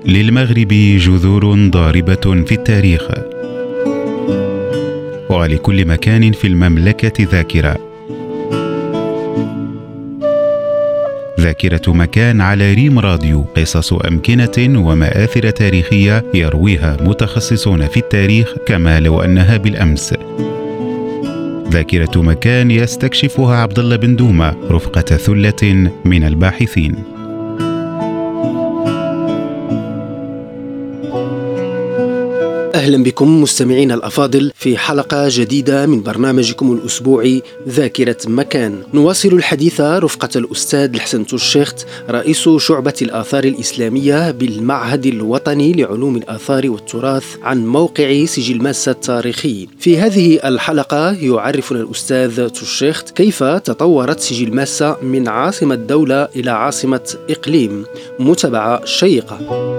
للمغرب جذور ضاربة في التاريخ، ولكل مكان في المملكة ذاكرة مكان على ريم راديو، قصص أمكنة ومآثر تاريخية يرويها متخصصون في التاريخ كما لو أنها بالأمس. ذاكرة مكان يستكشفها عبد الله بن دومة رفقة ثلة من الباحثين. أهلا بكم مستمعين الأفاضل في حلقة جديدة من برنامجكم الأسبوعي ذاكرة مكان. نواصل الحديث رفقة الأستاذ الحسن توشيخت رئيس شعبة الآثار الإسلامية بالمعهد الوطني لعلوم الآثار والتراث عن موقع سجل ماسة التاريخي. في هذه الحلقة يعرفنا الأستاذ توشيخت كيف تطورت سجل ماسة من عاصمة دولة إلى عاصمة إقليم. متابعة شيقة.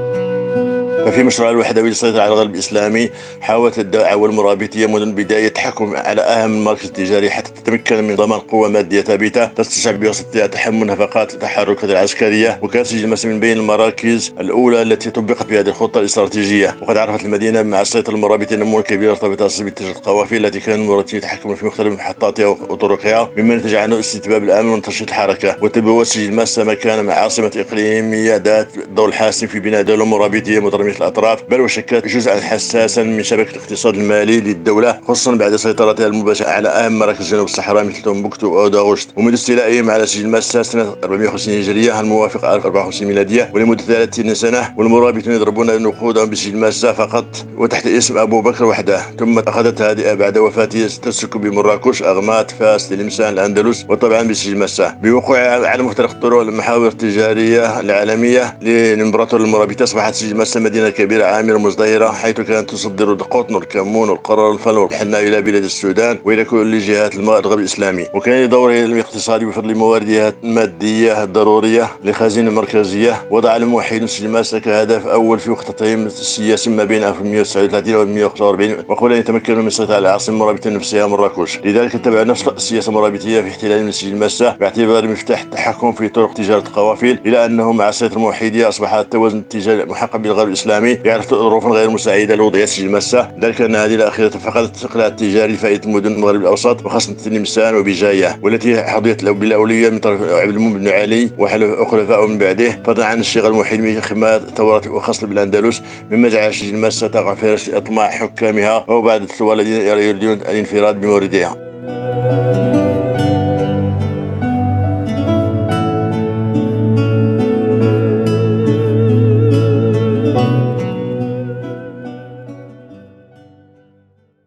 ففي مشروع الوحدوي للسيطرة على الغرب الإسلامي حاولت الدعوة والمرابطية منذ البداية التحكم على أهم المراكز التجارية حتى تتمكن من ضمان قوة مادية ثابتة تستطيع بواسطتها تحمل نفقات التحركات العسكرية. وكان سجل ماسة من بين المراكز الأولى التي طبقت في هذه الخطة الاستراتيجية. وقد عرفت المدينة مع السيطرة المرابطية نمو كبير ارتبط بتجارة القوافل التي كان المرابطين يتحكمون في مختلف محطاتها وطرقها، مما نتج عنه استتباب الأمن وتنشيط الحركة. وتبوأ سجل ماسة مكان مع عاصمة إقليمية ذات الدور الحاسم في بناء دولة مرابطية مترامية الأطراف، بل وشكلت جزءا حساسا من شبكة الاقتصاد المالي للدولة، خصوصا بعد سيطرتها المباشرة على أهم مراكز جنوب الصحراء مثل تومبوكتو وأودغوست. ومنذ استيلائهم على سجل ماسة سنة 450 هجرية الموافق 1054 ميلادية ولمدة 30 سنة، والمرابطون يضربون نقودهم بسجل ماسة فقط وتحت اسم أبو بكر وحده. ثم أخذت هذه بعد وفاته تمسك بمراكش، أغمات، فاس، تلمسان، الأندلس، وطبعا بسجل ماسة. بوقوعها على مختلف الطرق والمحاور التجارية العالمية للإمبراطور المرابطة أصبحت سجل ماسة مدينة كبيرة عامرة مزدهرة، حيث كانت تصدر القطن والكمون والقرار والفل والحناء إلى بلاد السودان وإلى كل جهات الغرب الإسلامي. وكان دورها الاقتصادي بفضل مواردها المادية الضرورية لخزينة المركزية. وضع الموحدون سجل ماسة كهدف أول في خطتهم السياسي ما بين 1139 و 1145، وقبل أن يتمكنوا من السيطرة على العاصمة المرابطة نفسها مراكش. لذلك اتبع نفس السياسة المرابطية في احتلال من سجل ماسة باعتبار مفتاح التحكم في طرق تجارة القوافل، إلى أنه مع السيطرة الموحدية أصبح التوازن التجاري محقق بالغرب الإسلامي يعرف ظروف غير مساعدة لوضعية سجل ماسة، ذلك أن هذه الأخيرة فقدت استقلال التجاري لفائدة المدن المغرب الأوسط وخاصة تلمسان وبجاية، والتي حظيت بالأولوية من طرف عبد المؤمن بن علي وخلفائه من بعده، فضلا عن الشيخ الموحد من خدمات ثورات وخاصة بالأندلس، مما جعل سجل ماسة تقع في أطماع حكامها وبعد الثوار الذين يريدون الانفراد بموردها.